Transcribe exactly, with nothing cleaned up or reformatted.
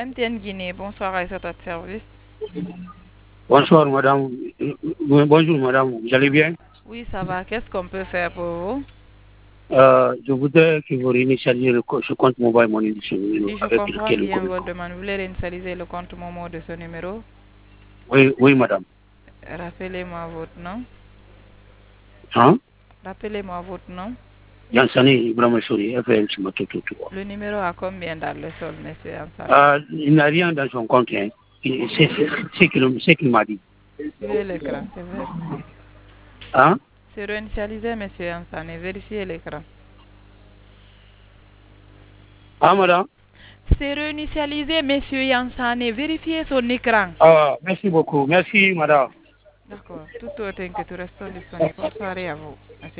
M T N Guinée, bonsoir à votre service. Bonsoir madame. Bonjour madame, vous allez bien? Oui, ça va. Qu'est-ce qu'on peut faire pour vous? euh, Je voudrais que vous réinitialiez le, ce compte mobile money de ce numéro Oui, je avec comprends lequel nous bien votre communiquons. demande. Vous voulez réinitialiser le compte Momo de ce numéro? Oui, oui madame. Rappelez-moi votre nom. Hein? Rappelez-moi votre nom. Yansani Ibrahim Souri, F L Simatoto. Le numéro a combien dans le sol, monsieur Ansane? Euh, il n'a rien dans son compte. Hein. C'est ce qu'il m'a dit. Suivez l'écran, c'est vrai. Hein? C'est réinitialisé, monsieur Ansane. Vérifiez l'écran. Ah madame? C'est réinitialisé, monsieur Yansane. Vérifiez son écran. Ah, merci beaucoup. Merci madame. D'accord. Tout autre que tu restes disponible. Bonne soirée à vous, monsieur.